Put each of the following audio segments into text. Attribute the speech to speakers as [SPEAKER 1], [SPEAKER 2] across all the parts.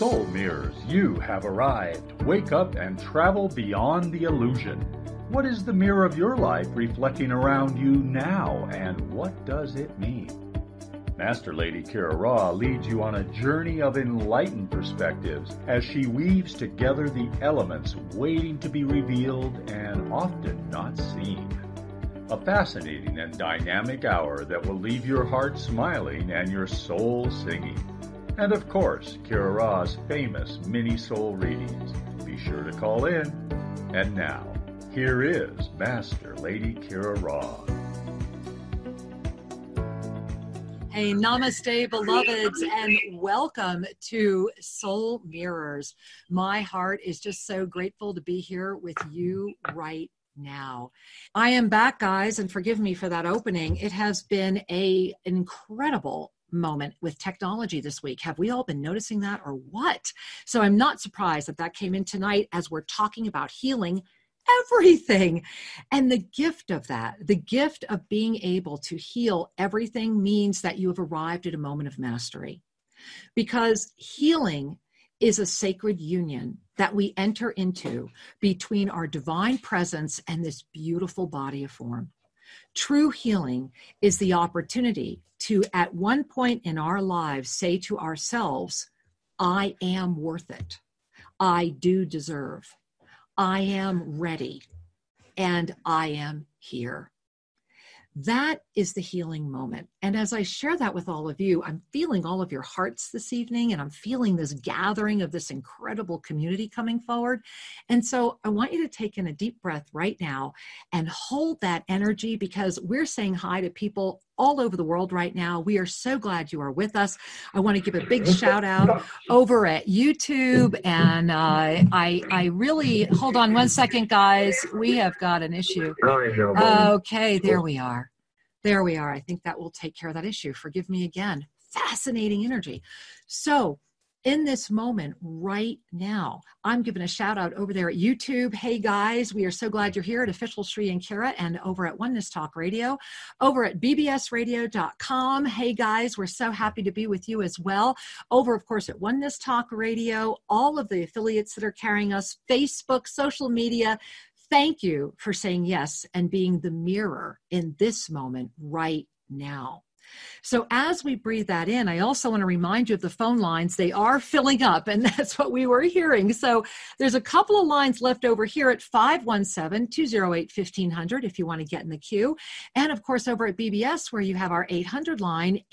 [SPEAKER 1] Soul Mirrors, you have arrived. Wake up and travel beyond the illusion. What is the mirror of your life reflecting around you now, and what does it mean? Master Lady Kira Ra leads you on a journey of enlightened perspectives as she weaves together the elements waiting to be revealed and often not seen. A fascinating and dynamic hour that will leave your heart smiling and your soul singing. And of course, Kira Ra's famous mini soul readings. Be sure to call in. And now, here is Master Lady Kira Ra.
[SPEAKER 2] Hey, namaste, beloveds, and welcome to Soul Mirrors. My heart is just so grateful to be here with you right now. I am back, guys, and forgive me for that opening. It has been an incredible moment with technology this week. Have we all been noticing that or what? So I'm not surprised that came in tonight as we're talking about healing everything. And the gift of that, the gift of being able to heal everything means that you have arrived at a moment of mastery. Because healing is a sacred union that we enter into between our divine presence and this beautiful body of form. True healing is the opportunity to, at one point in our lives, say to ourselves, I am worth it. I do deserve. I am ready. And I am here. That is the healing moment. And as I share that with all of you, I'm feeling all of your hearts this evening, and I'm feeling this gathering of this incredible community coming forward. And so I want you to take in a deep breath right now and hold that energy, because we're saying hi to people all over the world right now. We are so glad you are with us. I want to give a big shout out over at YouTube. And I really, hold on one second, guys. We have got an issue. Okay, there we are. There we are. I think that will take care of that issue. Forgive me again. Fascinating energy. So in this moment right now, I'm giving a shout out over there at YouTube. Hey guys, we are so glad you're here at Official Sri and Kira, and over at Oneness Talk Radio, over at bbsradio.com. Hey guys, we're so happy to be with you as well. Over, of course, at Oneness Talk Radio, all of the affiliates that are carrying us, Facebook, social media. Thank you for saying yes and being the mirror in this moment right now. So as we breathe that in, I also want to remind you of the phone lines. They are filling up, and that's what we were hearing. So there's a couple of lines left over here at 517-208-1500 if you want to get in the queue. And of course, over at BBS, where you have our 800 line,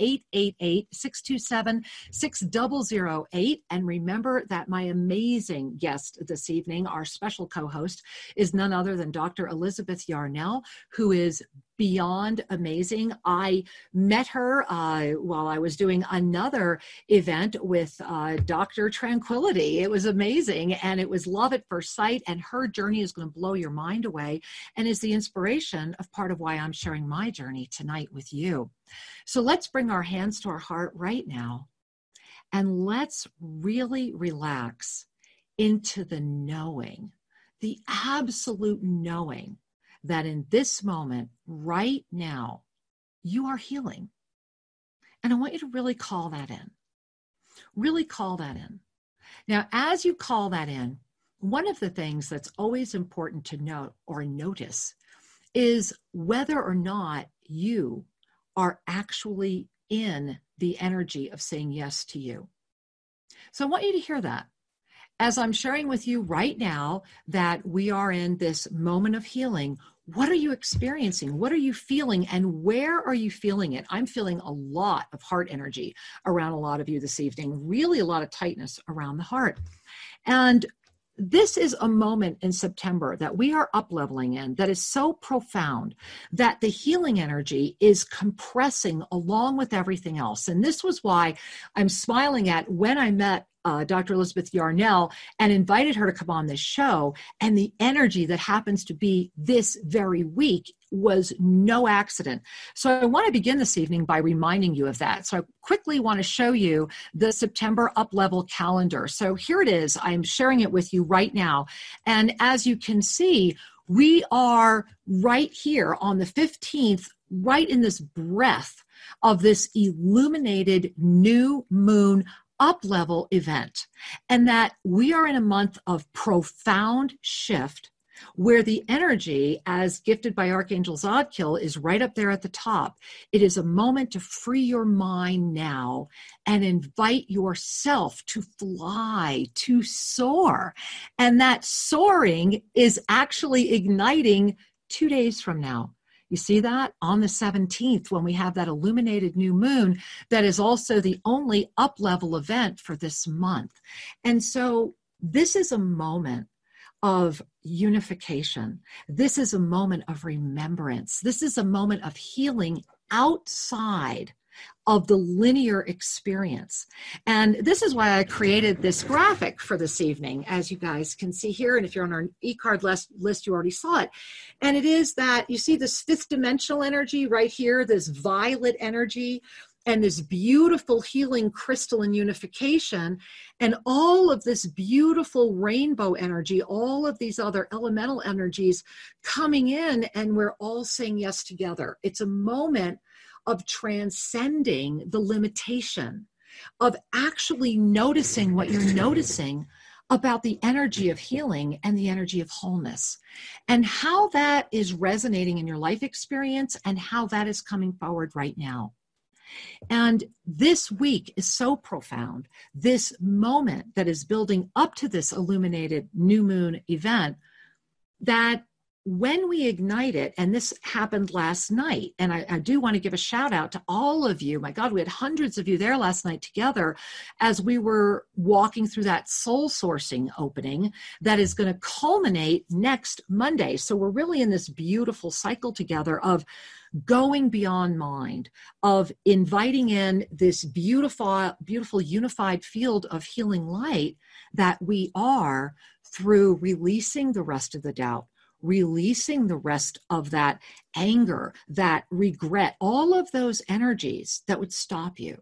[SPEAKER 2] 888-627-6008. And remember that my amazing guest this evening, our special co-host, is none other than Dr. Elizabeth Yarnell, who is beyond amazing. I met her while I was doing another event with Dr. Tranquility. It was amazing, and it was love at first sight, and her journey is going to blow your mind away and is the inspiration of part of why I'm sharing my journey tonight with you. So let's bring our hands to our heart right now, and let's really relax into the knowing, the absolute knowing that in this moment, right now, you are healing. And I want you to really call that in. Really call that in. Now, as you call that in, one of the things that's always important to note or notice is whether or not you are actually in the energy of saying yes to you. So I want you to hear that. As I'm sharing with you right now that we are in this moment of healing, what are you experiencing? What are you feeling? And where are you feeling it? I'm feeling a lot of heart energy around a lot of you this evening, really a lot of tightness around the heart. And this is a moment in September that we are up-leveling in that is so profound that the healing energy is compressing along with everything else. And this was why I'm smiling at when I met Dr. Elizabeth Yarnell and invited her to come on this show, and the energy that happens to be this very week was no accident. So I want to begin this evening by reminding you of that. So I quickly want to show you the September up-level calendar. So here it is. I'm sharing it with you right now. And as you can see, we are right here on the 15th, right in this breath of this illuminated new moon up-level event, and that we are in a month of profound shift where the energy, as gifted by Archangel Zadkiel, is right up there at the top. It is a moment to free your mind now and invite yourself to fly, to soar. And that soaring is actually igniting 2 days from now. You see that? On the 17th, when we have that illuminated new moon, that is also the only up-level event for this month. And so this is a moment of unification. This is a moment of remembrance. This is a moment of healing outside of the linear experience. And this is why I created this graphic for this evening, as you guys can see here. And if you're on our e-card list, you already saw it. And it is that you see this fifth dimensional energy right here, this violet energy, and this beautiful healing crystalline unification, and all of this beautiful rainbow energy, all of these other elemental energies coming in, and we're all saying yes together. It's a moment of transcending the limitation, of actually noticing what you're noticing about the energy of healing and the energy of wholeness, and how that is resonating in your life experience and how that is coming forward right now. And this week is so profound. This moment that is building up to this illuminated new moon event, that when we ignite it, and this happened last night, and I do want to give a shout out to all of you. My God, we had hundreds of you there last night together as we were walking through that soul sourcing opening that is going to culminate next Monday. So we're really in this beautiful cycle together of going beyond mind, of inviting in this beautiful unified field of healing light that we are, through releasing the rest of the doubt, releasing the rest of that anger, that regret, all of those energies that would stop you.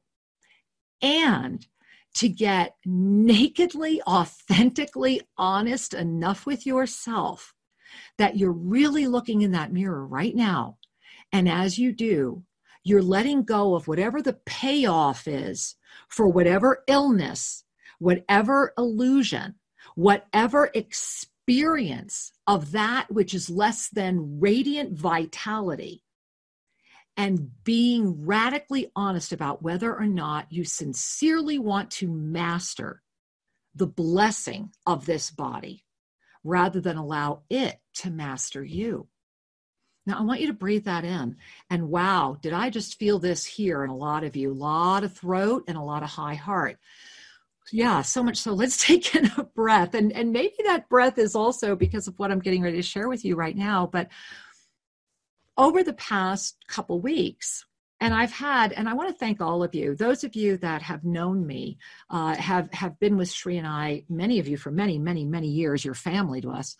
[SPEAKER 2] And to get nakedly, authentically honest enough with yourself that you're really looking in that mirror right now. And as you do, you're letting go of whatever the payoff is for whatever illness, whatever illusion, whatever experience of that which is less than radiant vitality, and being radically honest about whether or not you sincerely want to master the blessing of this body rather than allow it to master you. Now, I want you to breathe that in. And wow, did I just feel this here in a lot of you? A lot of throat and a lot of high heart. Yeah, so much so. Let's take in a breath. And maybe that breath is also because of what I'm getting ready to share with you right now. But over the past couple weeks, and I want to thank all of you, those of you that have known me, have been with Sri and I, many of you for many, many, many years, you're family to us.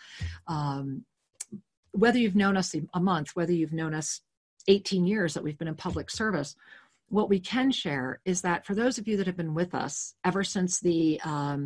[SPEAKER 2] Whether you've known us a month, whether you've known us 18 years that we've been in public service, what we can share is that for those of you that have been with us ever since the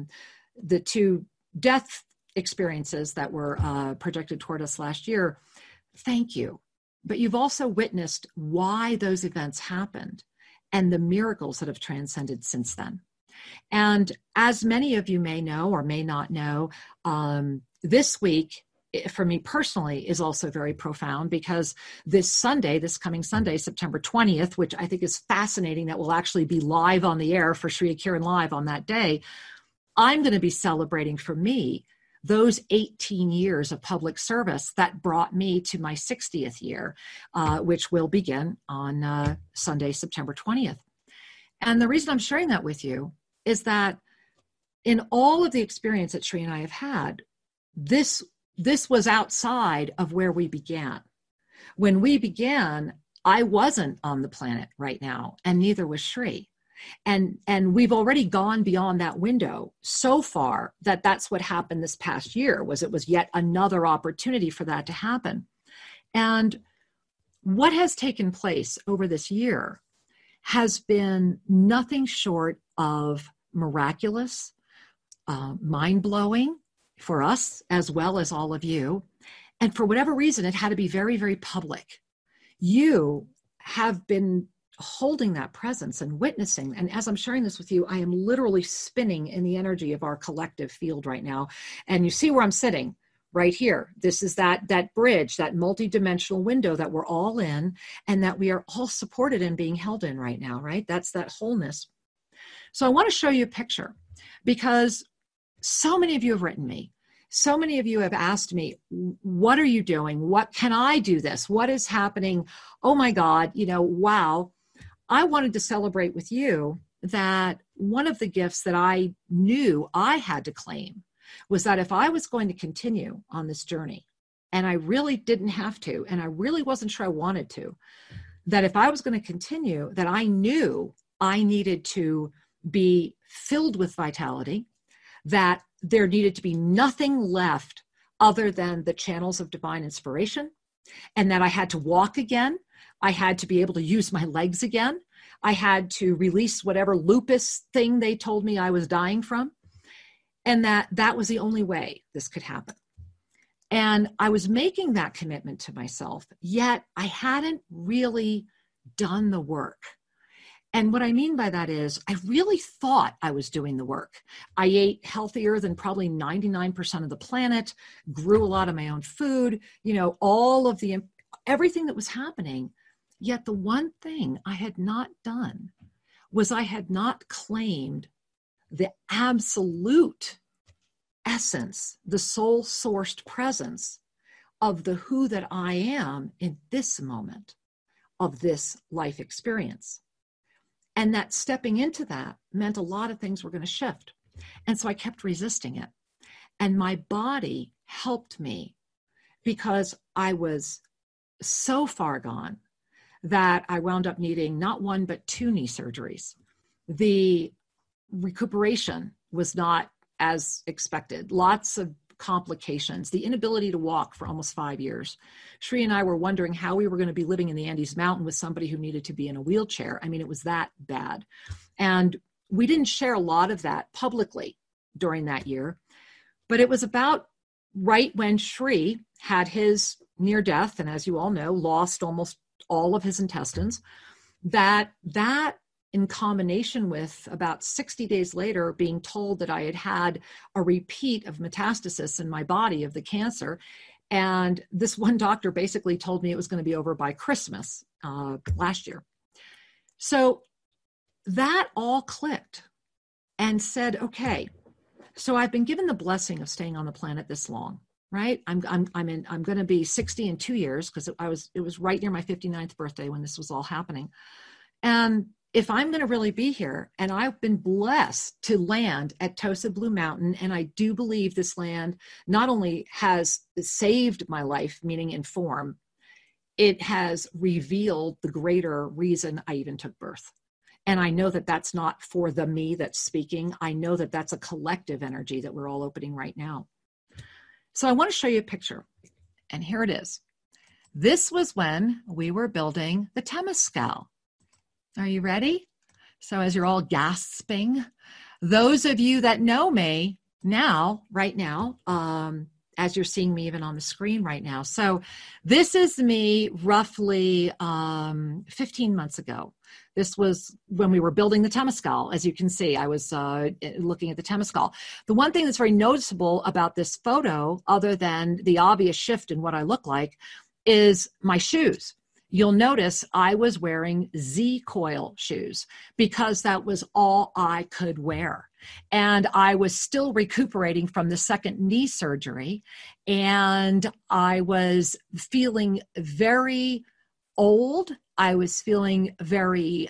[SPEAKER 2] two death experiences that were projected toward us last year, thank you. But you've also witnessed why those events happened and the miracles that have transcended since then. And as many of you may know or may not know, this week, for me personally, is also very profound, because this coming Sunday, September 20th, which I think is fascinating that we'll actually be live on the air for Shri Kiran Live on that day, I'm going to be celebrating, for me, those 18 years of public service that brought me to my 60th year, which will begin on Sunday, September 20th. And the reason I'm sharing that with you is that in all of the experience that Shri and I have had, this was outside of where we began. When we began, I wasn't on the planet right now, and neither was Shri. And we've already gone beyond that window so far that that's what happened this past year. It was yet another opportunity for that to happen. And what has taken place over this year has been nothing short of miraculous, mind-blowing for us as well as all of you. And for whatever reason, it had to be very, very public. You have been holding that presence and witnessing. And as I'm sharing this with you, I am literally spinning in the energy of our collective field right now. And you see where I'm sitting right here. This is that bridge, that multidimensional window that we're all in and that we are all supported and being held in right now, right? That's that wholeness. So I want to show you a picture because so many of you have written me. So many of you have asked me, what are you doing? What can I do this? What is happening? Oh my God, wow. I wanted to celebrate with you that one of the gifts that I knew I had to claim was that if I was going to continue on this journey, and I really didn't have to, and I really wasn't sure I wanted to, that if I was going to continue, that I knew I needed to be filled with vitality, that there needed to be nothing left other than the channels of divine inspiration, and that I had to walk again. I had to be able to use my legs again. I had to release whatever lupus thing they told me I was dying from, and that was the only way this could happen. And I was making that commitment to myself, yet I hadn't really done the work. And what I mean by that is I really thought I was doing the work. I ate healthier than probably 99% of the planet, grew a lot of my own food, all of everything that was happening. Yet the one thing I had not done was I had not claimed the absolute essence, the soul sourced presence of the who that I am in this moment of this life experience. And that stepping into that meant a lot of things were going to shift. And so I kept resisting it. And my body helped me because I was so far gone that I wound up needing not one, but 2 knee surgeries. The recuperation was not as expected. Lots of complications, the inability to walk for almost 5 years. Shri and I were wondering how we were going to be living in the Andes Mountain with somebody who needed to be in a wheelchair. I mean, it was that bad. And we didn't share a lot of that publicly during that year, but it was about right when Shri had his near death, and as you all know, lost almost all of his intestines, that in combination with about 60 days later being told that I had had a repeat of metastasis in my body of the cancer. And this one doctor basically told me it was going to be over by Christmas last year. So that all clicked and said, okay, so I've been given the blessing of staying on the planet this long, right? I'm going to be 60 in 2 years because it was right near my 59th birthday when this was all happening. And if I'm going to really be here, and I've been blessed to land at Tosa Blue Mountain, and I do believe this land not only has saved my life, meaning in form, it has revealed the greater reason I even took birth. And I know that that's not for the me that's speaking. I know that that's a collective energy that we're all opening right now. So I want to show you a picture, and here it is. This was when we were building the Temescal. Are you ready? So as you're all gasping, those of you that know me now, right now, as you're seeing me even on the screen right now. So this is me roughly 15 months ago. This was when we were building the Temescal. As you can see, I was looking at the Temescal. The one thing that's very noticeable about this photo, other than the obvious shift in what I look like, is my shoes. You'll notice I was wearing Z-Coil shoes because that was all I could wear. And I was still recuperating from the second knee surgery. And I was feeling very old. I was feeling very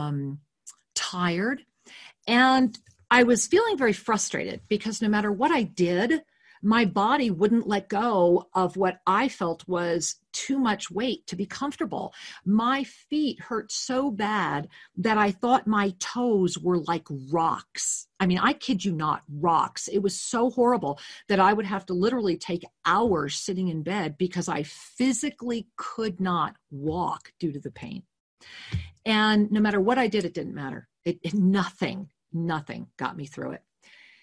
[SPEAKER 2] tired. And I was feeling very frustrated because no matter what I did, my body wouldn't let go of what I felt was too much weight to be comfortable. My feet hurt so bad that I thought my toes were like rocks. I mean, I kid you not, rocks. It was so horrible that I would have to literally take hours sitting in bed because I physically could not walk due to the pain. And no matter what I did, it didn't matter. Nothing got me through it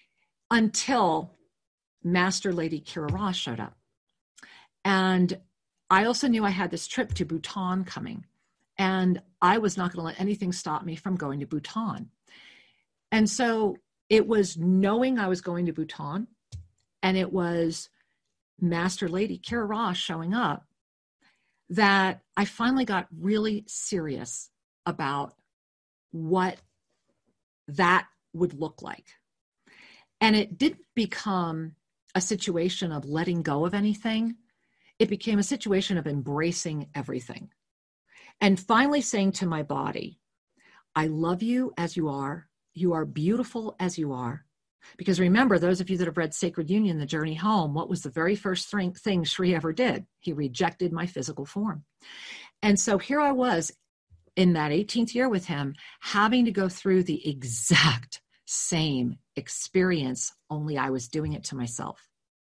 [SPEAKER 2] until Master Lady Kira Ra showed up. And I also knew I had this trip to Bhutan coming. And I was not going to let anything stop me from going to Bhutan. And so it was knowing I was going to Bhutan, and it was Master Lady Kira Ra showing up, that I finally got really serious about what that would look like. And it didn't become a situation of letting go of anything. It became a situation of embracing everything. And finally saying to my body, I love you as you are. You are beautiful as you are. Because remember, those of you that have read Sacred Union, The Journey Home, what was the very first thing Sri ever did? He rejected my physical form. And so here I was in that 18th year with him, having to go through the exact same experience, only I was doing it to myself.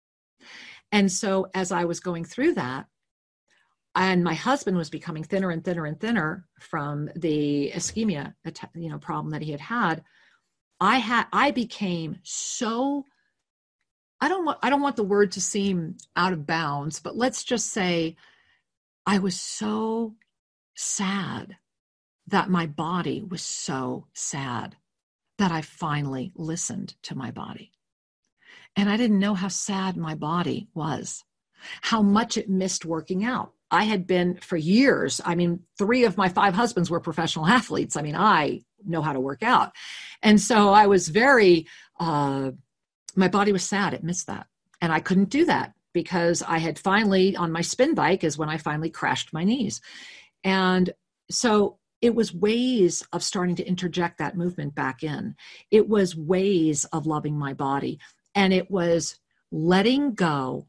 [SPEAKER 2] And so as I was going through that, and my husband was becoming thinner and thinner and thinner from the ischemia, problem that he had, I became so, I don't want the word to seem out of bounds, but let's just say I was so sad that my body was so sad that I finally listened to my body. And I didn't know how sad my body was, how much it missed working out. I had been for years, 3 of my 5 husbands were professional athletes. I know how to work out. And so I was very, my body was sad. It missed that. And I couldn't do that because I had finally, on my spin bike is when I finally crashed my knees. And so it was ways of starting to interject that movement back in. It was ways of loving my body. And it was letting go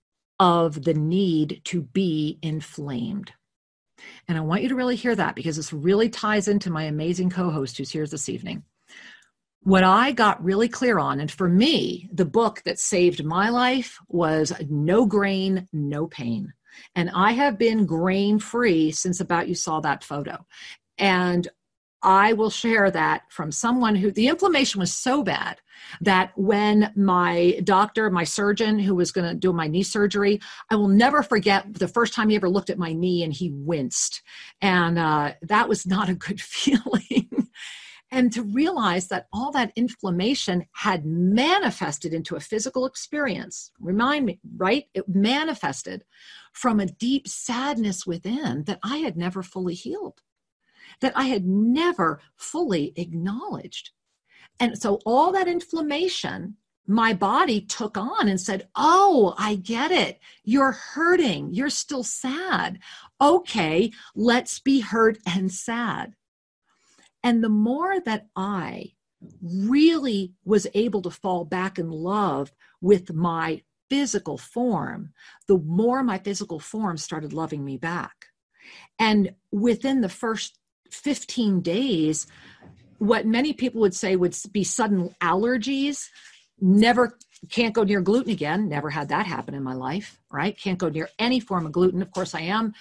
[SPEAKER 2] of the need to be inflamed. And I want you to really hear that, because this really ties into my amazing co-host who's here this evening. What I got really clear on, and for me, the book that saved my life was No Grain, No Pain. And I have been grain-free since about you saw that photo. And I will share that from someone who, the inflammation was so bad that when my doctor, my surgeon who was going to do my knee surgery, I will never forget the first time he ever looked at my knee and he winced. And that was not a good feeling. And to realize that all that inflammation had manifested into a physical experience, remind me, right? It manifested from a deep sadness within that I had never fully healed, that I had never fully acknowledged. And so all that inflammation, my body took on and said, oh, I get it. You're hurting. You're still sad. Okay, let's be hurt and sad. And the more that I really was able to fall back in love with my physical form, the more my physical form started loving me back. And within the first 15 days, what many people would say would be sudden allergies, can't go near gluten again. Never had that happen in my life, right? Can't go near any form of gluten. Of course, I am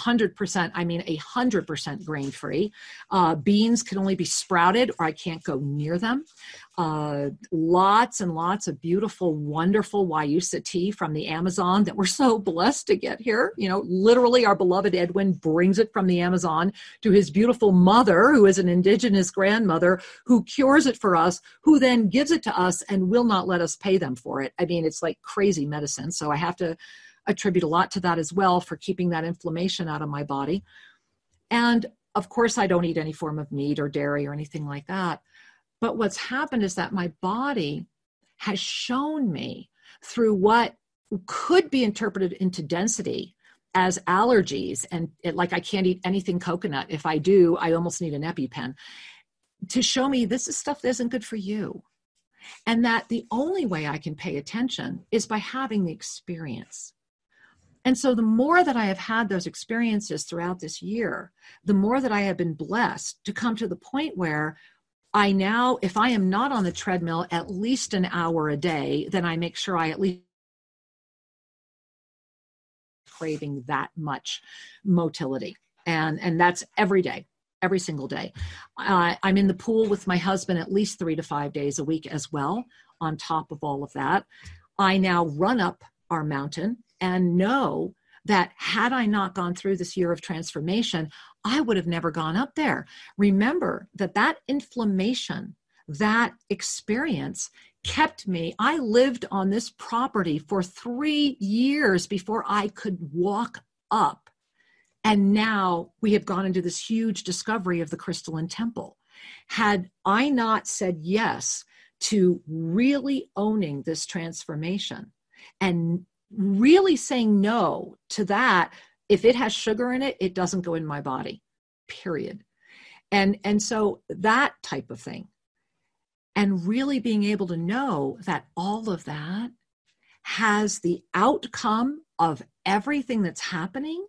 [SPEAKER 2] 100% grain-free. Beans can only be sprouted, or I can't go near them. Lots and lots of beautiful, wonderful Wayusa tea from the Amazon that we're so blessed to get here. Literally our beloved Edwin brings it from the Amazon to his beautiful mother, who is an indigenous grandmother, who cures it for us, who then gives it to us and will not let us pay them for it. It's like crazy medicine. So I have to attribute a lot to that as well for keeping that inflammation out of my body. And of course, I don't eat any form of meat or dairy or anything like that. But what's happened is that my body has shown me through what could be interpreted into density as allergies. And like I can't eat anything coconut. If I do, I almost need an EpiPen to show me this is stuff that isn't good for you. And that the only way I can pay attention is by having the experience. And so the more that I have had those experiences throughout this year, the more that I have been blessed to come to the point where I now, if I am not on the treadmill at least an hour a day, then I make sure I at least craving that much motility. And that's every day. Every single day. I'm in the pool with my husband at least 3 to 5 days a week as well, on top of all of that. I now run up our mountain and know that had I not gone through this year of transformation, I would have never gone up there. Remember that inflammation, that experience kept me. I lived on this property for 3 years before I could walk up. And now we have gone into this huge discovery of the Crystalline Temple. Had I not said yes to really owning this transformation and really saying no to that, if it has sugar in it, it doesn't go in my body, period. And so that type of thing. And really being able to know that all of that has the outcome of everything that's happening,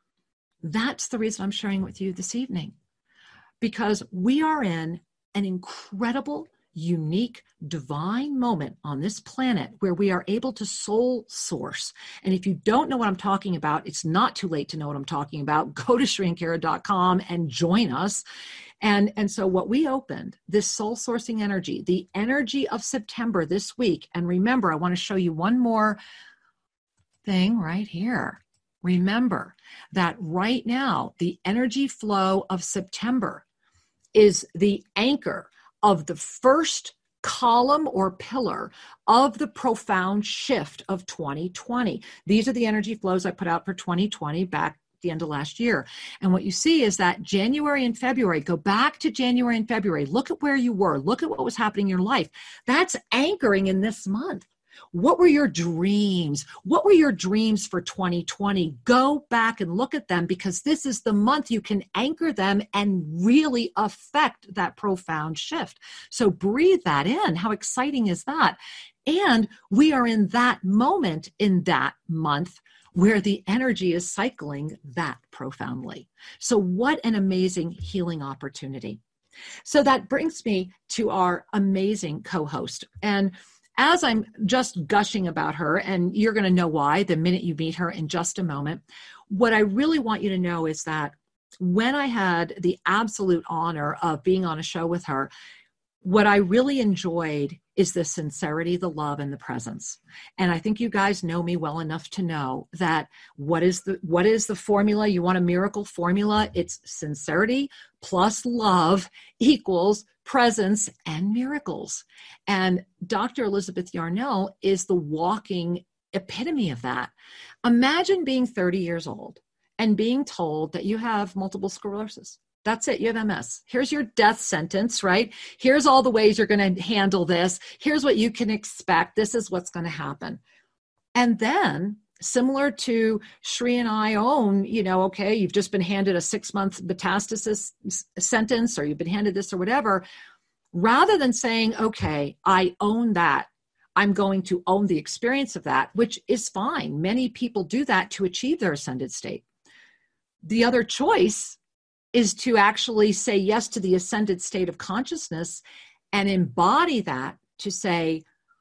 [SPEAKER 2] that's the reason I'm sharing with you this evening. Because we are in an incredible, unique, divine moment on this planet where we are able to soul source. And if you don't know what I'm talking about, it's not too late to know what I'm talking about. Go to SriAnkara.com and join us. And so what we opened, this soul sourcing energy, the energy of September this week. And remember, I want to show you one more thing right here. Remember that right now, the energy flow of September is the anchor of the first column or pillar of the profound shift of 2020. These are the energy flows I put out for 2020 back the end of last year. And what you see is that January and February, go back to January and February, look at where you were, look at what was happening in your life. That's anchoring in this month. What were your dreams? What were your dreams for 2020? Go back and look at them, because this is the month you can anchor them and really affect that profound shift. So breathe that in. How exciting is that? And we are in that moment in that month where the energy is cycling that profoundly. So what an amazing healing opportunity. So that brings me to our amazing co-host. And as I'm just gushing about her, and you're going to know why the minute you meet her in just a moment, what I really want you to know is that when I had the absolute honor of being on a show with her, what I really enjoyed is the sincerity, the love, and the presence. And I think you guys know me well enough to know that what is the formula? You want a miracle formula? It's sincerity plus love equals presence and miracles. And Dr. Elizabeth Yarnell is the walking epitome of that. Imagine being 30 years old and being told that you have multiple sclerosis. That's it. You have MS. Here's your death sentence, right? Here's all the ways you're going to handle this. Here's what you can expect. This is what's going to happen. And then, similar to Sri and I own, okay, you've just been handed a 6-month metastasis sentence, or you've been handed this or whatever, rather than saying, okay, I own that, I'm going to own the experience of that, which is fine. Many people do that to achieve their ascended state. The other choice is to actually say yes to the ascended state of consciousness and embody that to say,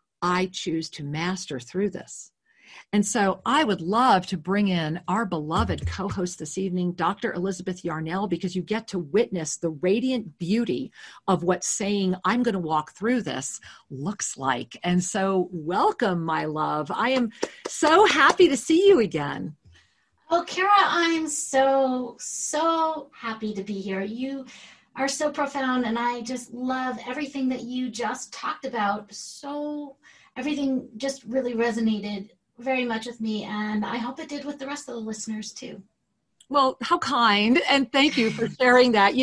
[SPEAKER 2] I choose to master through this. And so I would love to bring in our beloved co-host this evening, Dr. Elizabeth Yarnell, because you get to witness the radiant beauty of what saying, I'm going to walk through this looks like. And so welcome, my love. I am so happy to see you again.
[SPEAKER 3] Oh, Kara, I'm so happy to be here. You are so profound, and I just love everything that you just talked about. So everything just really resonated very much with me, and I hope it did with the rest of the listeners too.
[SPEAKER 2] Well, how kind, and thank you for sharing that.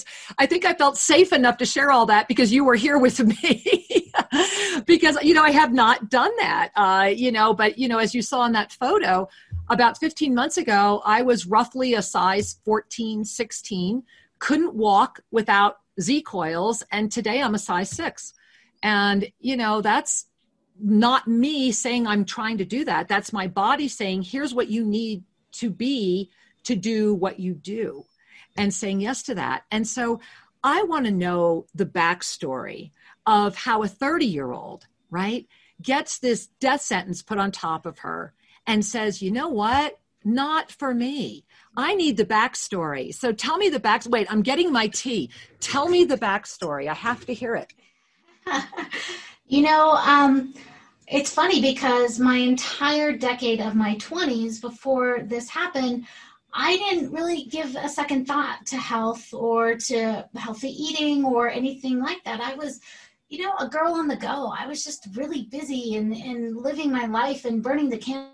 [SPEAKER 2] I think I felt safe enough to share all that because you were here with me. Because, I have not done that, but, as you saw in that photo, about 15 months ago, I was roughly a size 14, 16, couldn't walk without Z-coils, and today I'm a size 6. And, that's not me saying I'm trying to do that. That's my body saying, here's what you need to be to do what you do, and saying yes to that. And so I want to know the backstory of how a 30-year-old, right, gets this death sentence put on top of her and says, you know what? Not for me. I need the backstory. So tell me the backstory. Wait, I'm getting my tea. Tell me the backstory. I have to hear it.
[SPEAKER 3] It's funny because my entire decade of my 20s before this happened, I didn't really give a second thought to health or to healthy eating or anything like that. I was, a girl on the go. I was just really busy and living my life and burning the candle,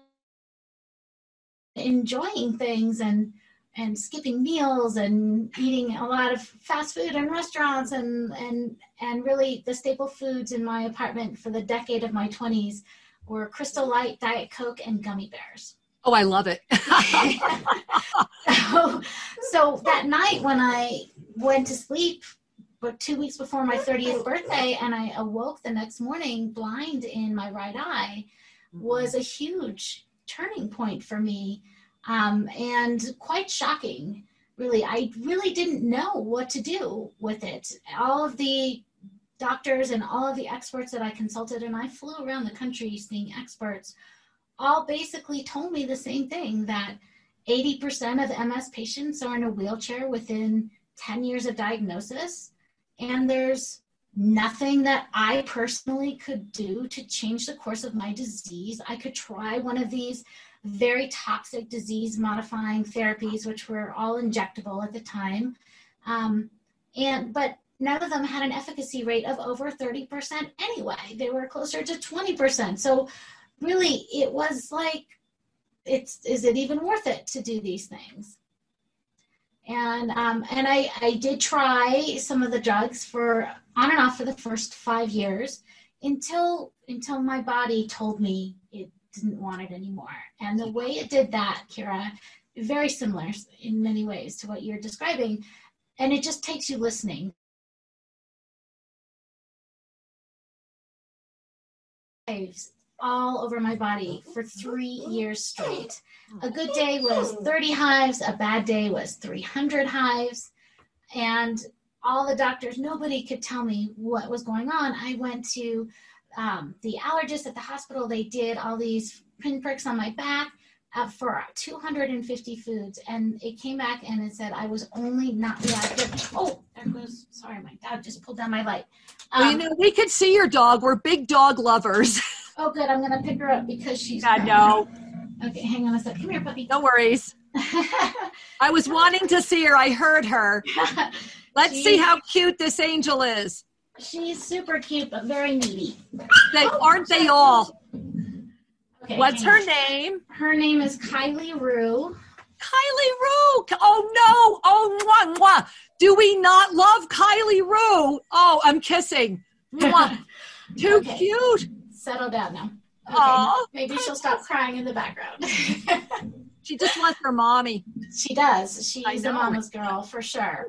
[SPEAKER 3] enjoying things and skipping meals and eating a lot of fast food in restaurants and really the staple foods in my apartment for the decade of my 20s were Crystal Light, Diet Coke, and gummy bears.
[SPEAKER 2] Oh, I love it.
[SPEAKER 3] So that night when I went to sleep, but 2 weeks before my 30th birthday, and I awoke the next morning blind in my right eye, was a huge turning point for me. And quite shocking, really. I really didn't know what to do with it. All of the doctors and all of the experts that I consulted, and I flew around the country seeing experts, all basically told me the same thing, that 80% of MS patients are in a wheelchair within 10 years of diagnosis. And there's nothing that I personally could do to change the course of my disease. I could try one of these very toxic disease modifying therapies, which were all injectable at the time. But none of them had an efficacy rate of over 30% anyway. They were closer to 20%. So really it was like, is it even worth it to do these things? And I did try some of the drugs for on and off for the first 5 years until my body told me it didn't want it anymore. And the way it did that, Kira, very similar in many ways to what you're describing. And it just takes you listening. All over my body for 3 years straight. A good day was 30 hives, a bad day was 300 hives. And all the doctors, nobody could tell me what was going on. I went to the allergist at the hospital. They did all these pinpricks on my back for 250 foods. And it came back and it said I was only not reactive. Oh, there goes, sorry, my dog just pulled down my light.
[SPEAKER 2] Well, we could see your dog. We're big dog lovers.
[SPEAKER 3] Oh, good. I'm going to pick her up because she's...
[SPEAKER 2] No.
[SPEAKER 3] Okay, hang on a sec. Come here, puppy.
[SPEAKER 2] No worries. I was wanting to see her. I heard her. Let's see how cute this angel is.
[SPEAKER 3] She's super cute, but very needy.
[SPEAKER 2] Aren't they all?
[SPEAKER 3] Okay,
[SPEAKER 2] what's her name?
[SPEAKER 3] Her name is Kylie Rue.
[SPEAKER 2] Kylie Rue. Oh, no. Oh, mwah, mwah. Do we not love Kylie Rue? Oh, I'm kissing. Mwah. Too cute.
[SPEAKER 3] Settle down now. Okay, maybe she'll stop crying in the background.
[SPEAKER 2] She just wants her mommy.
[SPEAKER 3] She does. She's a mama's girl for sure.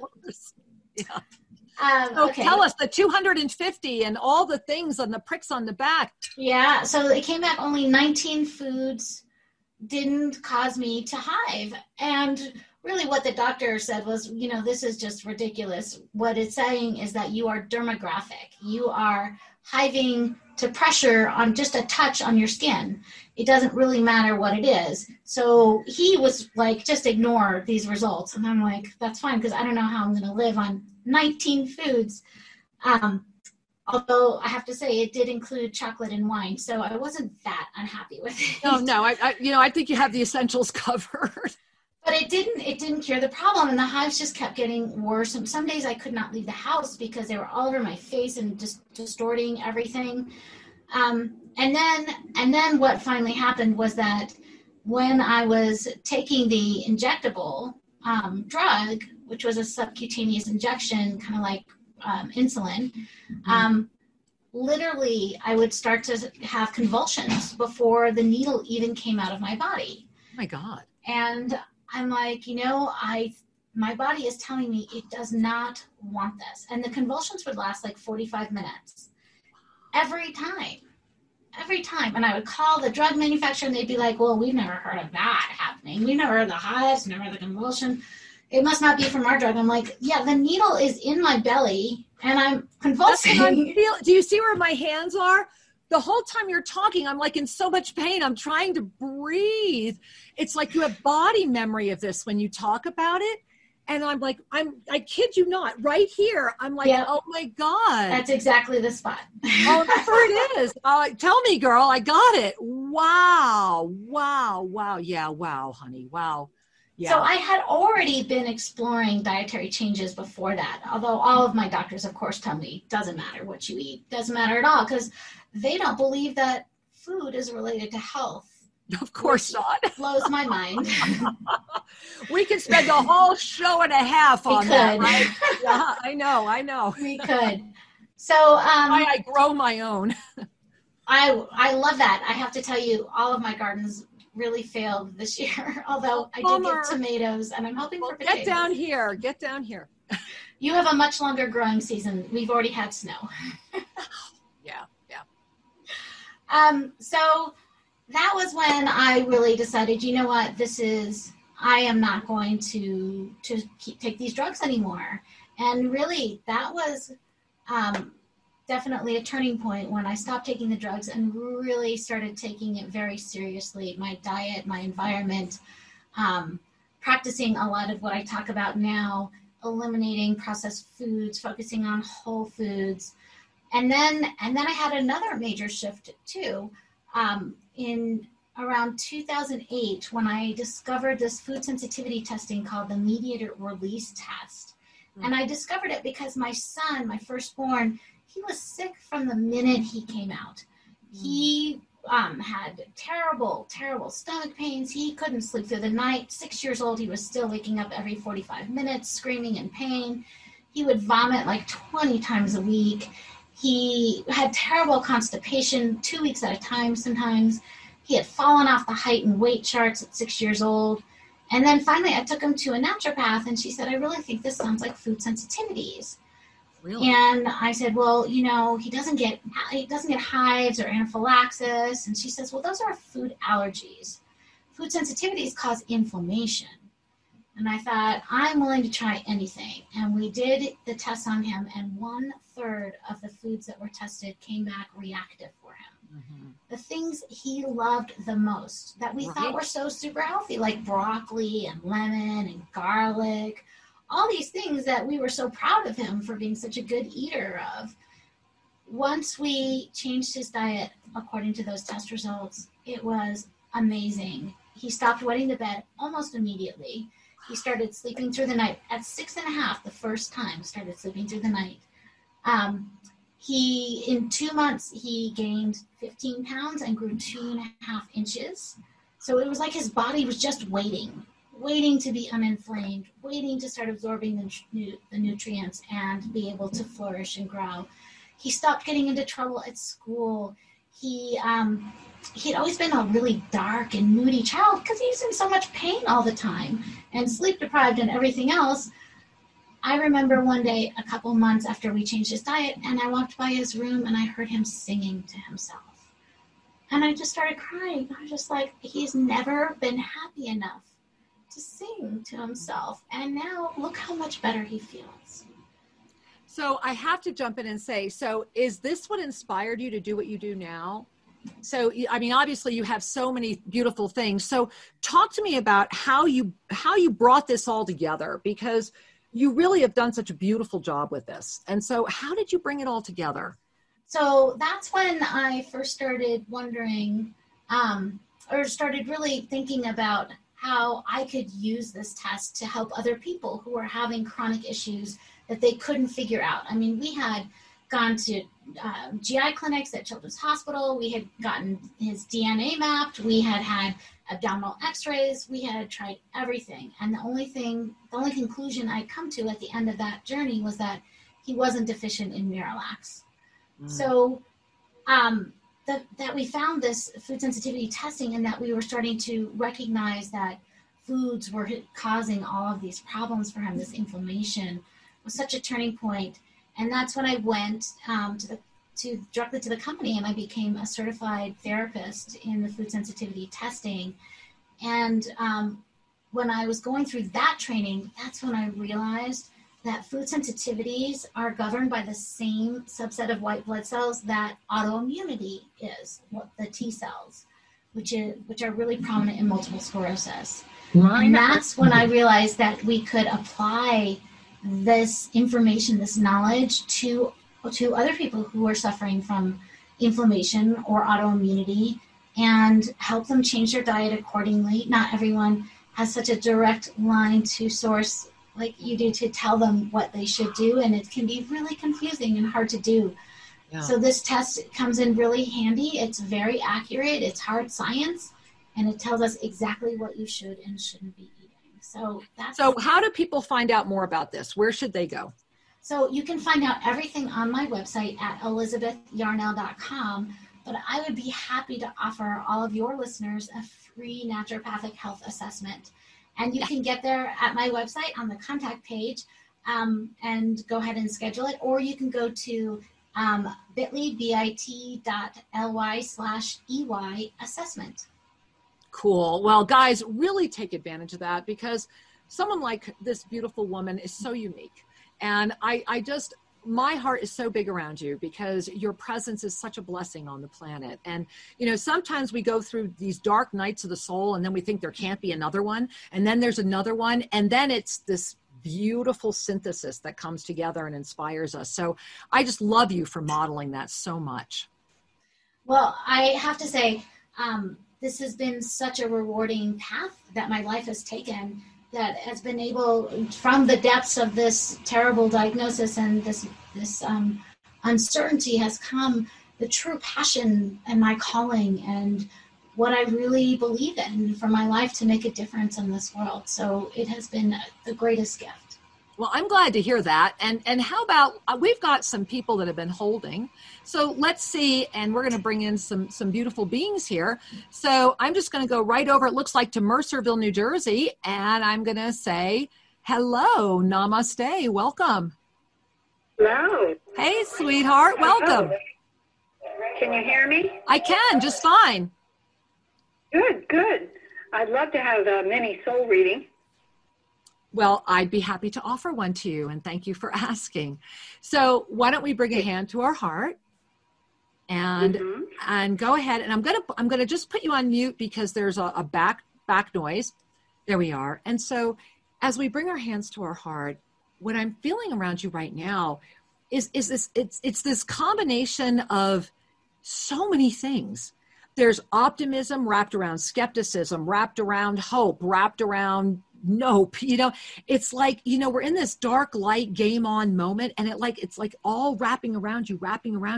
[SPEAKER 2] Yeah. So tell us the 250 and all the things on the pricks on the back.
[SPEAKER 3] Yeah. So it came back only 19 foods didn't cause me to hive. And really what the doctor said was, this is just ridiculous. What it's saying is that you are dermographic. You are hiving to pressure on just a touch on your skin. It doesn't really matter what it is. So he was like, just ignore these results. And I'm like, that's fine, because I don't know how I'm going to live on 19 foods. Although I have to say it did include chocolate and wine. So I wasn't that unhappy with it.
[SPEAKER 2] No, I think you have the essentials covered.
[SPEAKER 3] But it didn't cure the problem, and the hives just kept getting worse. And some days I could not leave the house because they were all over my face and just distorting everything. And then what finally happened was that when I was taking the injectable drug, which was a subcutaneous injection, kind of like insulin, literally I would start to have convulsions before the needle even came out of my body.
[SPEAKER 2] Oh my God.
[SPEAKER 3] And I'm like, my body is telling me it does not want this. And the convulsions would last like 45 minutes every time. And I would call the drug manufacturer and they'd be like, well, we've never heard of that happening. We've never heard of the hives, never heard of the convulsion. It must not be from our drug. I'm like, yeah, the needle is in my belly and I'm convulsing.
[SPEAKER 2] Do you see where my hands are? The whole time you're talking, I'm like in so much pain. I'm trying to breathe. It's like you have body memory of this when you talk about it. And I'm like, I kid you not, right here. I'm like, Oh my God.
[SPEAKER 3] That's exactly the spot.
[SPEAKER 2] Oh, that's where it is. Tell me, girl, I got it. Wow. Yeah, wow, honey. Wow. Yeah.
[SPEAKER 3] So I had already been exploring dietary changes before that, although all of my doctors, of course, tell me doesn't matter what you eat, doesn't matter at all, because they don't believe that food is related to health.
[SPEAKER 2] Of course not.
[SPEAKER 3] Blows my mind.
[SPEAKER 2] We could spend a whole show and a half on that.
[SPEAKER 3] Could.
[SPEAKER 2] Right? Yeah, I know.
[SPEAKER 3] We could. So
[SPEAKER 2] I grow my own.
[SPEAKER 3] I love that. I have to tell you, all of my gardens really failed this year, although I did get tomatoes, and I'm hoping for potatoes.
[SPEAKER 2] Get down here.
[SPEAKER 3] You have a much longer growing season. We've already had snow.
[SPEAKER 2] Yeah.
[SPEAKER 3] So that was when I really decided, you know what, I am not going to take these drugs anymore. And really, that was definitely a turning point when I stopped taking the drugs and really started taking it very seriously. My diet, my environment, practicing a lot of what I talk about now, eliminating processed foods, focusing on whole foods. And then I had another major shift too. In around 2008, when I discovered this food sensitivity testing called the mediator release test. And I discovered it because my son, my firstborn, he was sick from the minute he came out. He had terrible stomach pains. He couldn't sleep through the night. 6 years old, he was still waking up every 45 minutes, screaming in pain. He would vomit like 20 times a week. He had terrible constipation, 2 weeks at a time sometimes. He had fallen off the height and weight charts at 6 years old. And then finally I took him to a naturopath, and she said, I really think this sounds like food sensitivities. Really? And I said, well, he doesn't get hives or anaphylaxis. And she says, well, those are food allergies. Food sensitivities cause inflammation. And I thought, I'm willing to try anything. And we did the tests on him, and 1/3 of the foods that were tested came back reactive for him. Mm-hmm. The things he loved the most that we thought were so super healthy, like broccoli and lemon and garlic, all these things that we were so proud of him for being such a good eater of. Once we changed his diet according to those test results, it was amazing. He stopped wetting the bed almost immediately. He started sleeping through the night at 6.5 the first time, started sleeping through the night. In 2 months, he gained 15 pounds and grew 2.5 inches. So it was like his body was just waiting to be uninflamed, waiting to start absorbing the nutrients and be able to flourish and grow. He stopped getting into trouble at school. He had always been a really dark and moody child because he was in so much pain all the time and sleep deprived and everything else. I remember one day, a couple months after we changed his diet, and I walked by his room and I heard him singing to himself. And I just started crying. I was just like, he's never been happy enough to sing to himself. And now look how much better he feels.
[SPEAKER 2] So I have to jump in and say, so is this what inspired you to do what you do now? So, I mean, obviously you have so many beautiful things. So talk to me about how you brought this all together, because you really have done such a beautiful job with this. And so how did you bring it all together?
[SPEAKER 3] So that's when I first started wondering, or started really thinking about how I could use this test to help other people who are having chronic issues that they couldn't figure out. I mean, we had gone to GI clinics at Children's Hospital. We had gotten his DNA mapped. We had abdominal x-rays. We had tried everything. And the only conclusion I'd come to at the end of that journey was that he wasn't deficient in Miralax. So that we found this food sensitivity testing, and that we were starting to recognize that foods were causing all of these problems for him, this inflammation, was such a turning point. And that's when I went directly to the company, and I became a certified therapist in the food sensitivity testing. And when I was going through that training, that's when I realized that food sensitivities are governed by the same subset of white blood cells that autoimmunity is, the T cells, which are really prominent in multiple sclerosis. And that's when I realized that we could apply this information, this knowledge to other people who are suffering from inflammation or autoimmunity, and help them change their diet accordingly. Not everyone has such a direct line to source like you do to tell them what they should do, and it can be really confusing and hard to do. Yeah. So this test comes in really handy. It's very accurate. It's hard science, and it tells us exactly what you should and shouldn't be eating. So
[SPEAKER 2] how do people find out more about this? Where should they go?
[SPEAKER 3] So you can find out everything on my website at elizabethyarnell.com, but I would be happy to offer all of your listeners a free naturopathic health assessment. And you can get there at my website on the contact page and go ahead and schedule it, or you can go to bit.ly/EY assessment.
[SPEAKER 2] Cool. Well, guys, really take advantage of that, because someone like this beautiful woman is so unique. And I just, my heart is so big around you, because your presence is such a blessing on the planet. And, you know, sometimes we go through these dark nights of the soul, and then we think there can't be another one. And then there's another one. And then it's this beautiful synthesis that comes together and inspires us. So I just love you for modeling that so much.
[SPEAKER 3] Well, I have to say, this has been such a rewarding path that my life has taken, that has been able, from the depths of this terrible diagnosis and this uncertainty, has come the true passion and my calling and what I really believe in for my life to make a difference in this world. So it has been the greatest gift.
[SPEAKER 2] Well, I'm glad to hear that. And how about, we've got some people that have been holding. So let's see, and we're going to bring in some beautiful beings here. So I'm just going to go right over, it looks like, to Mercerville, New Jersey. And I'm going to say, hello, namaste, welcome.
[SPEAKER 4] Hello.
[SPEAKER 2] Hey, sweetheart, welcome.
[SPEAKER 4] Can you hear me?
[SPEAKER 2] I can, just fine.
[SPEAKER 4] Good. I'd love to have a mini soul reading.
[SPEAKER 2] Well, I'd be happy to offer one to you, and thank you for asking. So why don't we bring a hand to our heart and go ahead. And I'm gonna just put you on mute because there's a back noise. There we are. And so as we bring our hands to our heart, what I'm feeling around you right now is this, it's this combination of so many things. There's optimism wrapped around skepticism, wrapped around hope, wrapped around nope. You know, it's like, you know, we're in this dark light game on moment, and it's like all wrapping around you.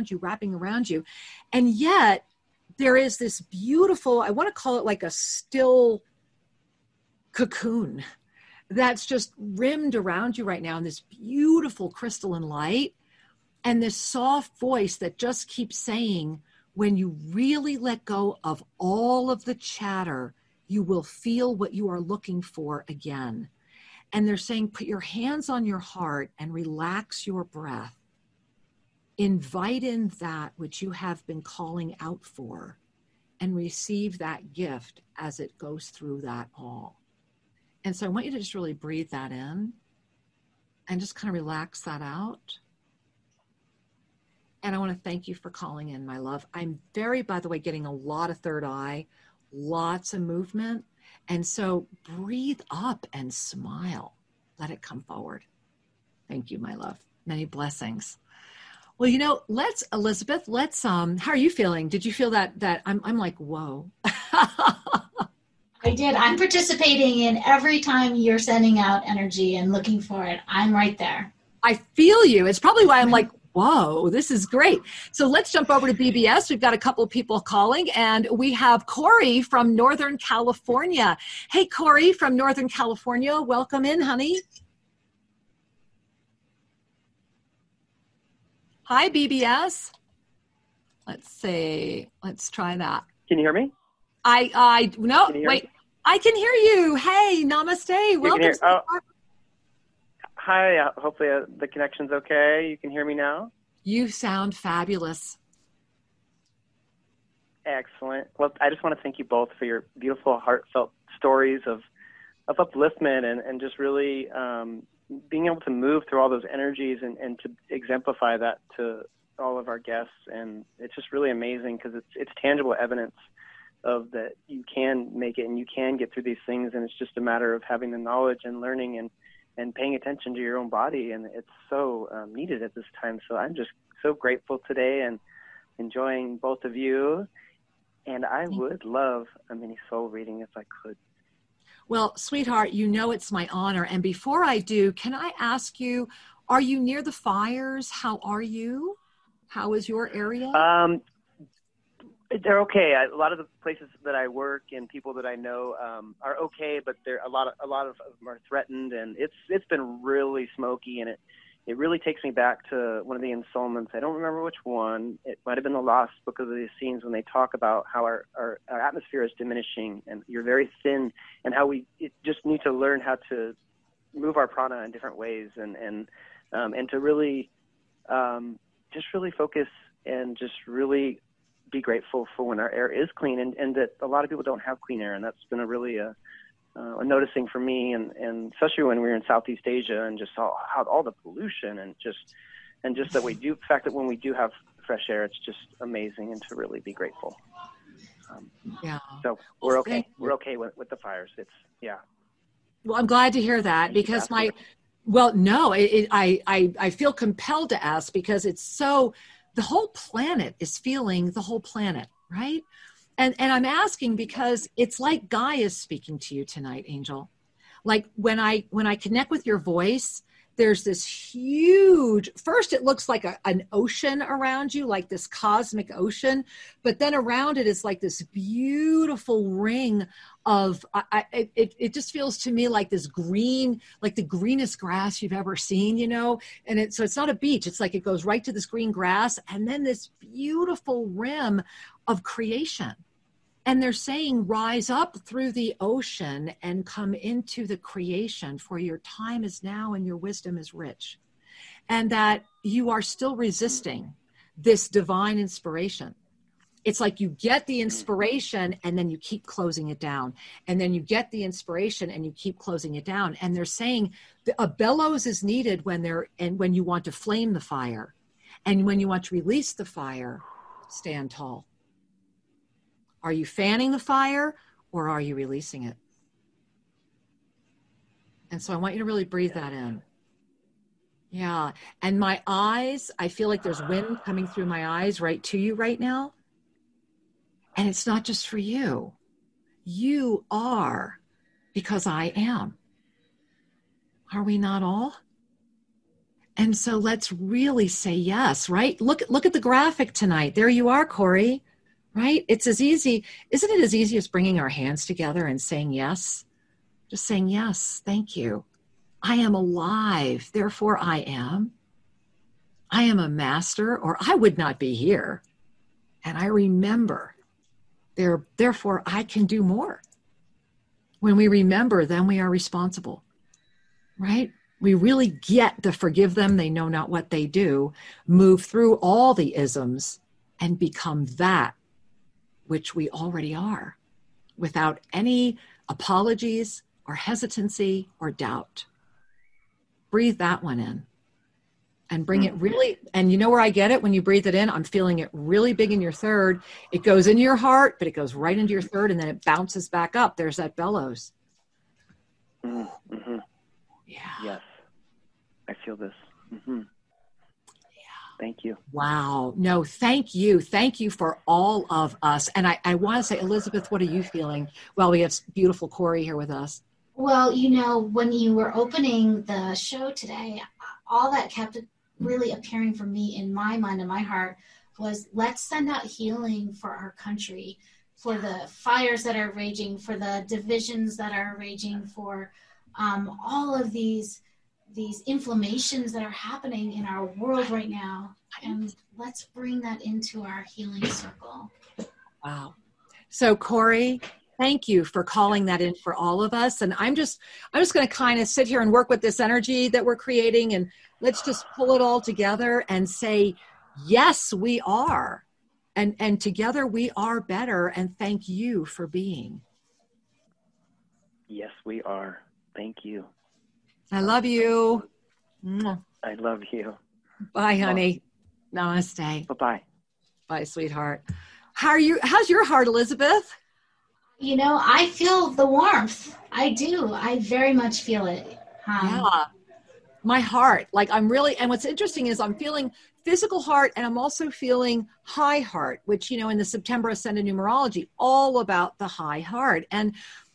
[SPEAKER 2] And yet there is this beautiful, I want to call it like a still cocoon that's just rimmed around you right now in this beautiful crystalline light, and this soft voice that just keeps saying, when you really let go of all of the chatter, you will feel what you are looking for again. And they're saying, put your hands on your heart and relax your breath. Invite in that which you have been calling out for, and receive that gift as it goes through that all. And so I want you to just really breathe that in and just kind of relax that out. And I want to thank you for calling in, my love. I'm by the way, getting a lot of third eye, lots of movement. And so breathe up and smile. Let it come forward. Thank you, my love. Many blessings. Well, you know, Elizabeth, how are you feeling? Did you feel that I'm like, whoa.
[SPEAKER 3] I did. I'm participating in every time you're sending out energy and looking for it. I'm right there.
[SPEAKER 2] I feel you. It's probably why I'm like, whoa, this is great. So let's jump over to BBS. We've got a couple of people calling, and we have Corey from Northern California. Hey, Corey from Northern California, welcome in, honey. Hi, BBS. Let's see. Let's try that.
[SPEAKER 5] Can you hear me?
[SPEAKER 2] No, wait. I can hear you. Hey, namaste. Welcome.
[SPEAKER 5] Hi, hopefully the connection's okay. You can hear me now?
[SPEAKER 2] You sound fabulous.
[SPEAKER 5] Excellent. Well, I just want to thank you both for your beautiful, heartfelt stories of upliftment and just really being able to move through all those energies and to exemplify that to all of our guests. And it's just really amazing because it's tangible evidence of that you can make it and you can get through these things. And it's just a matter of having the knowledge and learning and paying attention to your own body, and it's so needed at this time. So I'm just so grateful today and enjoying both of you, and I would love a mini soul reading if I could.
[SPEAKER 2] Well, sweetheart, you know it's my honor. And before I do, can I ask you, are you near the fires? How are you? How is your area?
[SPEAKER 5] They're okay. A lot of the places that I work and people that I know are okay, but a lot of them are threatened, and it's been really smoky, and it really takes me back to one of the installments. I don't remember which one. It might have been The Lost Book of the scenes when they talk about how our atmosphere is diminishing and you're very thin, and how we just need to learn how to move our prana in different ways, and to really just really focus and just really be grateful for when our air is clean, and that a lot of people don't have clean air, and that's been a noticing for me, and especially when we were in Southeast Asia and just saw how all the pollution and just that the fact that when we do have fresh air, it's just amazing, and to really be grateful. So we're okay. We're okay with the fires.
[SPEAKER 2] Well, I'm glad to hear that, because I feel compelled to ask, because it's so, the whole planet is feeling the whole planet, right? And I'm asking because it's like Guy is speaking to you tonight, Angel. Like when I connect with your voice, there's this huge, first it looks like an ocean around you, like this cosmic ocean, but then around it is like this beautiful ring of, it just feels to me like this green, like the greenest grass you've ever seen, you know? And so it's not a beach. It's like it goes right to this green grass, and then this beautiful rim of creation. And they're saying, rise up through the ocean and come into the creation, for your time is now and your wisdom is rich. And that you are still resisting this divine inspiration. It's like you get the inspiration and then you keep closing it down. And then you get the inspiration and you keep closing it down. And they're saying a bellows is needed when you want to flame the fire. And when you want to release the fire, stand tall. Are you fanning the fire, or are you releasing it? And so I want you to really breathe that in. Yeah. And my eyes, I feel like there's wind coming through my eyes right to you right now. And it's not just for you. You are, because I am. Are we not all? And so let's really say yes, right? Look at the graphic tonight. There you are, Corey. Right? It's as easy, isn't it as easy as bringing our hands together and saying yes? Just saying, yes, thank you. I am alive, therefore I am. I am a master, or I would not be here. And I remember, therefore I can do more. When we remember, then we are responsible, right? We really get to forgive them, they know not what they do, move through all the isms and become that which we already are, without any apologies or hesitancy or doubt. Breathe that one in and bring it really, and you know where I get it when you breathe it in? I'm feeling it really big in your third. It goes into your heart, but it goes right into your third, and then it bounces back up. There's that bellows.
[SPEAKER 5] Mm-hmm.
[SPEAKER 2] Yeah.
[SPEAKER 5] Yes. I feel this. Mm-hmm. Thank you.
[SPEAKER 2] Wow. No, thank you. Thank you for all of us. And I want to say, Elizabeth, what are you feeling? Well, we have beautiful Corey here with us.
[SPEAKER 3] Well, you know, when you were opening the show today, all that kept really appearing for me in my mind and my heart was, let's send out healing for our country, for the fires that are raging, for the divisions that are raging, for all of these inflammations that are happening in our world right now. And let's bring that into our healing circle.
[SPEAKER 2] Wow. So Corey, thank you for calling that in for all of us. And I'm just going to kind of sit here and work with this energy that we're creating, and let's just pull it all together and say, yes, we are. And together we are better. And thank you for being.
[SPEAKER 5] Yes, we are. Thank you.
[SPEAKER 2] I love you.
[SPEAKER 5] I love you.
[SPEAKER 2] Bye, honey. Namaste.
[SPEAKER 5] Bye-bye.
[SPEAKER 2] Bye, sweetheart. How's your heart, Elizabeth?
[SPEAKER 3] You know, I feel the warmth. I do. I very much feel it.
[SPEAKER 2] Yeah. My heart. Like I'm really, and what's interesting is I'm feeling physical heart, and I'm also feeling high heart, which, you know, in the September Ascended numerology, all about the high heart. And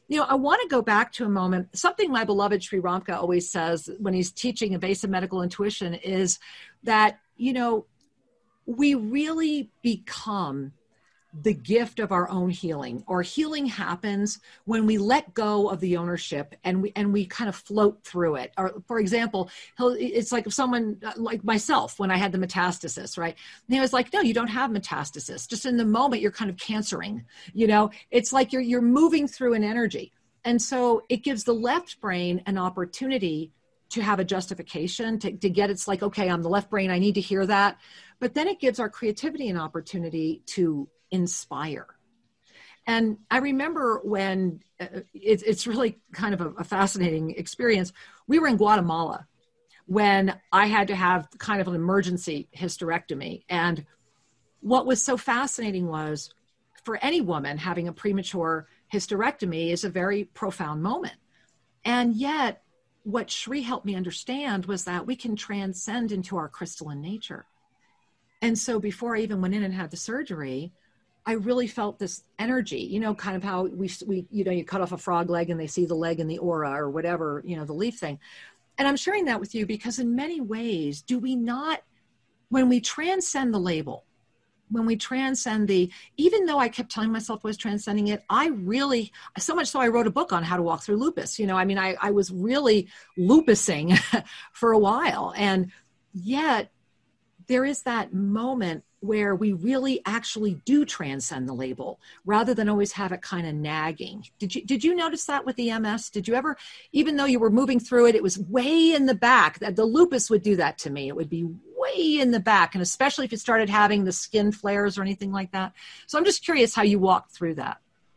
[SPEAKER 2] I want to go back to a moment. Something my beloved Sri Ramka always says when he's teaching evasive medical intuition is that, we really become the gift of our own healing, or healing happens when we let go of the ownership and we kind of float through it. Or for example, it's like if someone like myself, when I had the metastasis, right? And he was like, no, you don't have metastasis. Just in the moment, you're kind of cancering, it's like you're moving through an energy. And so it gives the left brain an opportunity to have a justification, to get, it's like, okay, I'm the left brain, I need to hear that. But then it gives our creativity an opportunity to inspire. And I remember when it's really kind of a fascinating experience. We were in Guatemala when I had to have kind of an emergency hysterectomy. And what was so fascinating was, for any woman having a premature hysterectomy is a very profound moment. And yet what Sri helped me understand was that we can transcend into our crystalline nature. And so before I even went in and had the surgery, I really felt this energy, kind of how we you cut off a frog leg and they see the leg in the aura or whatever, the leaf thing. And I'm sharing that with you because in many ways, do we not, when we transcend the label, when we transcend even though I kept telling myself I was transcending it, so much so I wrote a book on how to walk through lupus. I was really lupusing for a while. And yet there is that moment where we really actually do transcend the label rather than always have it kind of nagging. Did you notice that with the MS? Did you ever, even though you were moving through it, it was way in the back? The lupus would do that to me. It would be way in the back. And especially if you started having the skin flares or anything like that. So I'm just curious how you walked through that.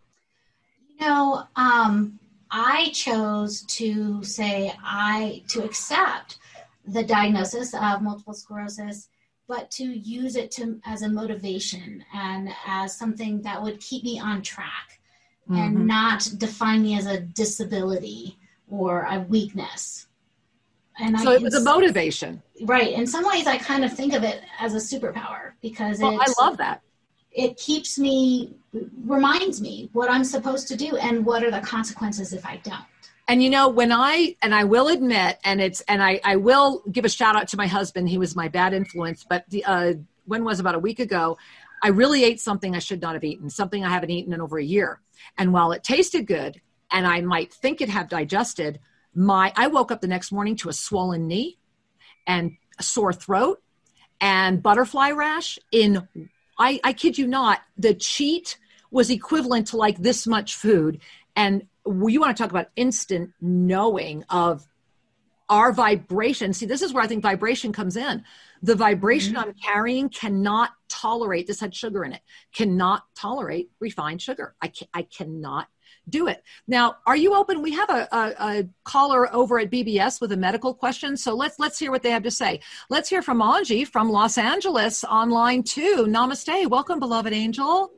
[SPEAKER 3] I chose to to accept the diagnosis of multiple sclerosis, but to use it as a motivation and as something that would keep me on track and not define me as a disability or a weakness. And
[SPEAKER 2] so it was a motivation.
[SPEAKER 3] Right. In some ways, I kind of think of it as a superpower because
[SPEAKER 2] I love that.
[SPEAKER 3] It reminds me what I'm supposed to do and what are the consequences if I don't.
[SPEAKER 2] And when I will admit, I will give a shout out to my husband. He was my bad influence, but when was about a week ago, I really ate something I should not have eaten, something I haven't eaten in over a year. And while it tasted good and I might think it had digested, I woke up the next morning to a swollen knee and a sore throat and butterfly rash I kid you not, the cheat was equivalent to like this much food. And you want to talk about instant knowing of our vibration. See, this is where I think vibration comes in. The vibration I'm carrying cannot tolerate, this had sugar in it, cannot tolerate refined sugar. I cannot do it. Now, are you open? We have a caller over at BBS with a medical question. So let's hear what they have to say. Let's hear from Angie from Los Angeles on line 2. Namaste. Welcome, beloved angel.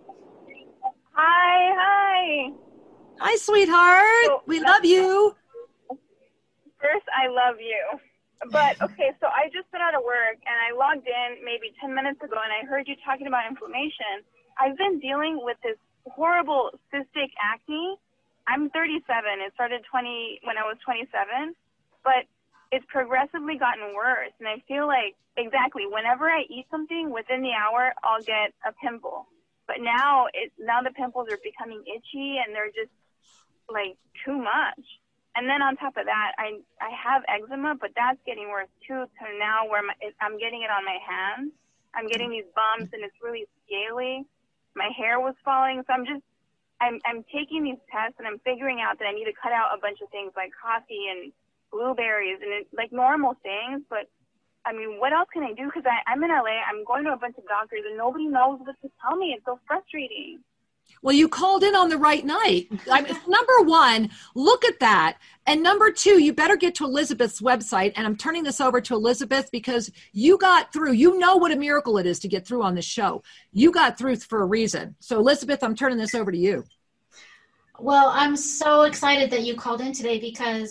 [SPEAKER 6] Hi.
[SPEAKER 2] Hi, sweetheart. We love you.
[SPEAKER 6] First, I love you. But, okay, so I just got out of work, and I logged in maybe 10 minutes ago, and I heard you talking about inflammation. I've been dealing with this horrible cystic acne. I'm 37. It started when I was 27, but it's progressively gotten worse, and I feel like, exactly, whenever I eat something, within the hour, I'll get a pimple. But now the pimples are becoming itchy, and they're just, like, too much. And then on top of that, I have eczema, but that's getting worse too. To now where I'm getting it on my hands. I'm getting these bumps, and it's really scaly. My hair was falling, so I'm taking these tests, and I'm figuring out that I need to cut out a bunch of things like coffee and blueberries and like normal things. But I mean, what else can I do? Because I'm in LA. I'm going to a bunch of doctors, and nobody knows what to tell me. It's so frustrating.
[SPEAKER 2] Well, you called in on the right night. Number one, look at that. And number two, you better get to Elizabeth's website. And I'm turning this over to Elizabeth because you got through. You know what a miracle it is to get through on this show. You got through for a reason. So, Elizabeth, I'm turning this over to you.
[SPEAKER 3] Well, I'm so excited that you called in today because,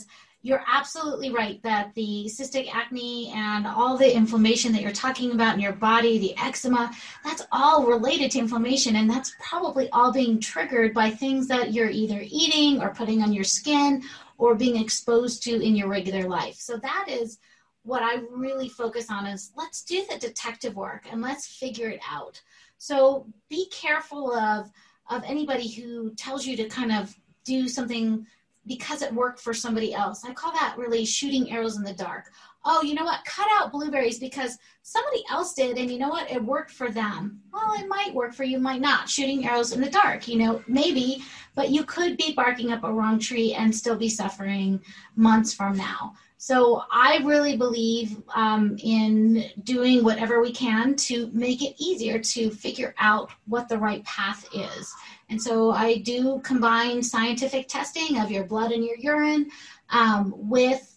[SPEAKER 3] you're absolutely right that the cystic acne and all the inflammation that you're talking about in your body, the eczema, that's all related to inflammation. And that's probably all being triggered by things that you're either eating or putting on your skin or being exposed to in your regular life. So that is what I really focus on, is let's do the detective work and let's figure it out. So be careful of anybody who tells you to kind of do something because it worked for somebody else. I call that really shooting arrows in the dark. Oh, you know what? Cut out blueberries because somebody else did, and you know what? It worked for them. Well, it might work for you, might not. Shooting arrows in the dark, maybe, but you could be barking up a wrong tree and still be suffering months from now. So I really believe in doing whatever we can to make it easier to figure out what the right path is. And so I do combine scientific testing of your blood and your urine with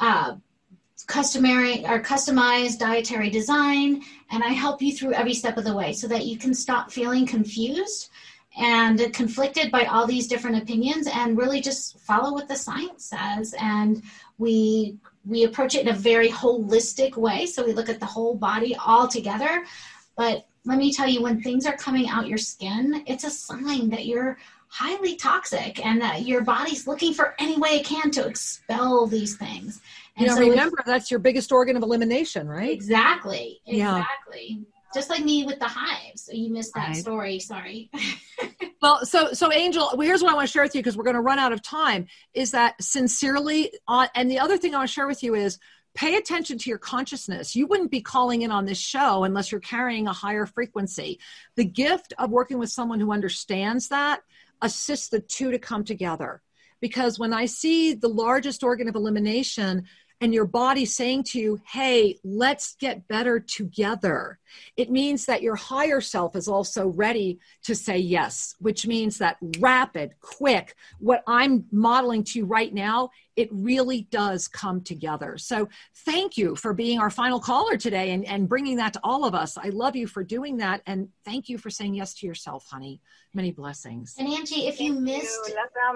[SPEAKER 3] customized dietary design, and I help you through every step of the way so that you can stop feeling confused and conflicted by all these different opinions and really just follow what the science says. And we approach it in a very holistic way. So we look at the whole body all together. But let me tell you, when things are coming out your skin, it's a sign that you're highly toxic and that your body's looking for any way it can to expel these things. And so
[SPEAKER 2] remember, that's your biggest organ of elimination, right?
[SPEAKER 3] Exactly.
[SPEAKER 2] Yeah.
[SPEAKER 3] Just like me with the hives. So you missed that story. Sorry.
[SPEAKER 2] Well, so Angel, here's what I want to share with you, because we're going to run out of time, is that sincerely, and the other thing I want to share with you is pay attention to your consciousness. You wouldn't be calling in on this show unless you're carrying a higher frequency. The gift of working with someone who understands that assists the two to come together. Because when I see the largest organ of elimination and your body saying to you, hey, let's get better together, it means that your higher self is also ready to say yes, which means that rapid, quick, what I'm modeling to you right now, it really does come together. So thank you for being our final caller today and bringing that to all of us. I love you for doing that. And thank you for saying yes to yourself, honey. Many blessings.
[SPEAKER 3] And Angie, if you missed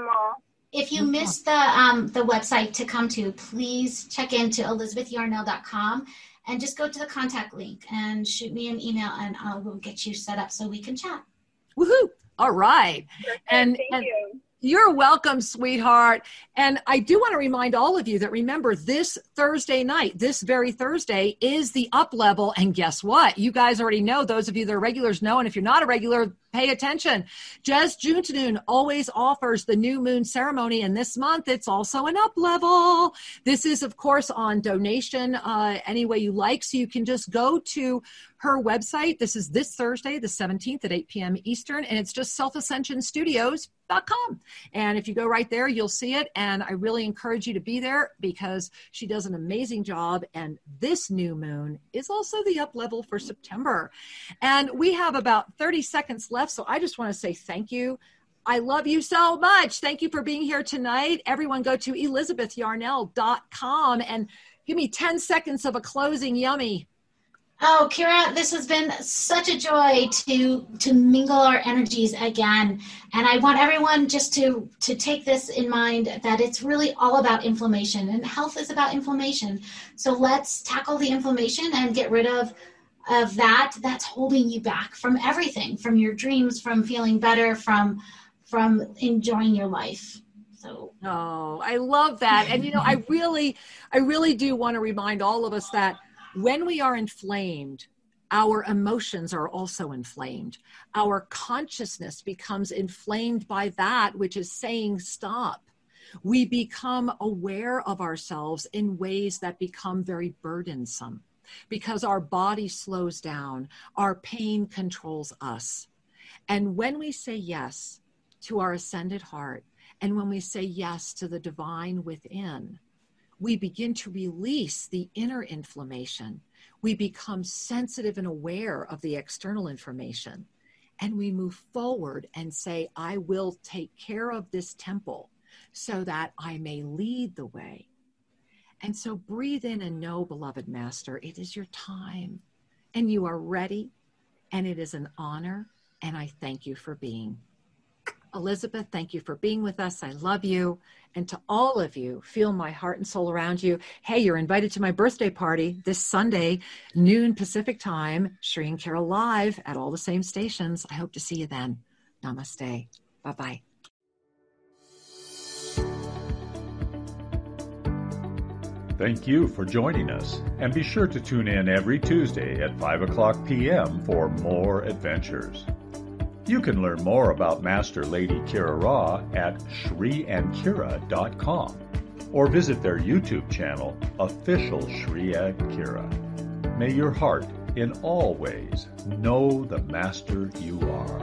[SPEAKER 3] the website to come to, please check into elizabethyarnell.com and just go to the contact link and shoot me an email, and I will get you set up so we can chat.
[SPEAKER 2] Woohoo! All right.
[SPEAKER 6] Thank you.
[SPEAKER 2] You're welcome, sweetheart. And I do want to remind all of you that, remember, this Thursday night, this very Thursday, is the Up Level. And guess what? You guys already know. Those of you that are regulars know. And if you're not a regular, pay attention. Jazz Juntanun always offers the new moon ceremony. And this month, it's also an Up Level. This is, of course, on donation any way you like. So you can just go to her website. This is this Thursday, the 17th at 8 p.m. Eastern. And it's just selfascensionstudios.com. And if you go right there, you'll see it. And I really encourage you to be there because she does an amazing job. And this new moon is also the Up Level for September. And we have about 30 seconds left. So I just want to say thank you. I love you so much. Thank you for being here tonight. Everyone go to elizabethyarnell.com and give me 10 seconds of a closing yummy.
[SPEAKER 3] Oh, Kira, this has been such a joy to mingle our energies again. And I want everyone just to take this in mind, that it's really all about inflammation, and health is about inflammation. So let's tackle the inflammation and get rid of that's holding you back from everything, from your dreams, from feeling better, from enjoying your life. So.
[SPEAKER 2] Oh, I love that. And, I really do want to remind all of us that when we are inflamed, our emotions are also inflamed. Our consciousness becomes inflamed by that which is saying stop. We become aware of ourselves in ways that become very burdensome because our body slows down, our pain controls us. And when we say yes to our ascended heart, and when we say yes to the divine within, we begin to release the inner inflammation. We become sensitive and aware of the external information. And we move forward and say, I will take care of this temple so that I may lead the way. And so breathe in and know, beloved master, it is your time and you are ready, and it is an honor. And I thank you for being. Elizabeth, thank you for being with us. I love you. And to all of you, feel my heart and soul around you. Hey, you're invited to my birthday party this Sunday, noon Pacific time, Sheree and Carol live at all the same stations. I hope to see you then. Namaste. Bye-bye.
[SPEAKER 1] Thank you for joining us, and be sure to tune in every Tuesday at 5 o'clock p.m. for more adventures. You can learn more about Master Lady Kira Ra at ShreeandKira.com or visit their YouTube channel, Official Shree and Kira. May your heart in all ways know the Master you are.